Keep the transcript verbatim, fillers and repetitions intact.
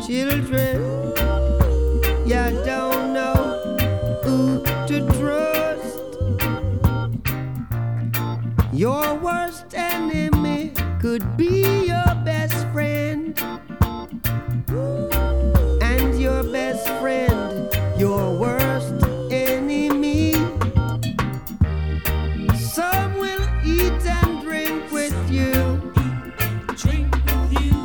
children. You don't know who to trust. Your worst enemy could be